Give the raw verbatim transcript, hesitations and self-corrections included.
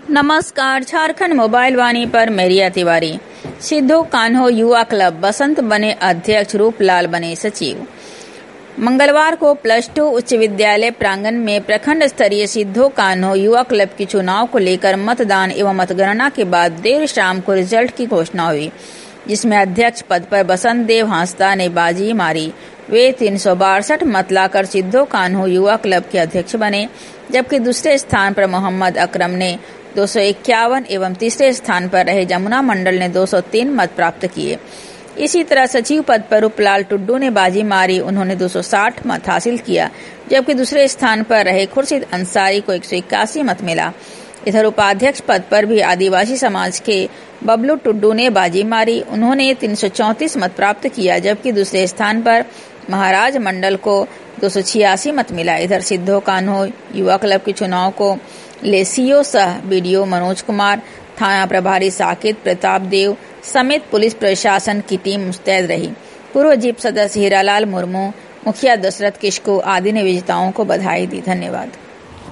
नमस्कार। झारखंड मोबाइल वाणी पर मेरिया तिवारी। सिद्धू कान्हो युवा क्लब बसंत बने अध्यक्ष, रूपलाल बने सचिव। मंगलवार को प्लस टू उच्च विद्यालय प्रांगण में प्रखंड स्तरीय सिद्धू कान्हो युवा क्लब की चुनाव को लेकर मतदान एवं मतगणना के बाद देर शाम को रिजल्ट की घोषणा हुई, जिसमें अध्यक्ष पद पर बसंत देव हांसदा ने बाजी मारी। वे तीन सौ बासठ मत लाकर सिद्धू कान्हो युवा क्लब के अध्यक्ष बने, जबकि दूसरे स्थान पर मोहम्मद अकरम ने दो सौ इक्यावन एवं तीसरे स्थान पर रहे जमुना मंडल ने दो सौ तीन मत प्राप्त किए। इसी तरह सचिव पद पर रूपलाल टुड्डू ने बाजी मारी, उन्होंने दो सौ साठ मत हासिल किया, जबकि दूसरे स्थान पर रहे खुर्शीद अंसारी को एक सौ इक्यासी मत मिला। इधर उपाध्यक्ष पद पर भी आदिवासी समाज के बबलू टुड्डू ने बाजी मारी, उन्होंने तीन सौ चौंतीस मत प्राप्त किया, जबकि दूसरे स्थान पर महाराज मंडल को दो सौ छियासी मत मिला। इधर सिद्धू कान्हो युवा क्लब के चुनाव को ले सीओ सह बीडीओ मनोज कुमार, थाना प्रभारी साकेत प्रताप देव समेत पुलिस प्रशासन की टीम मुस्तैद रही। पूर्व जीप सदस्य हीरालाल मुर्मू, मुखिया दशरथ किशकू आदि ने विजेताओं को बधाई दी। धन्यवाद।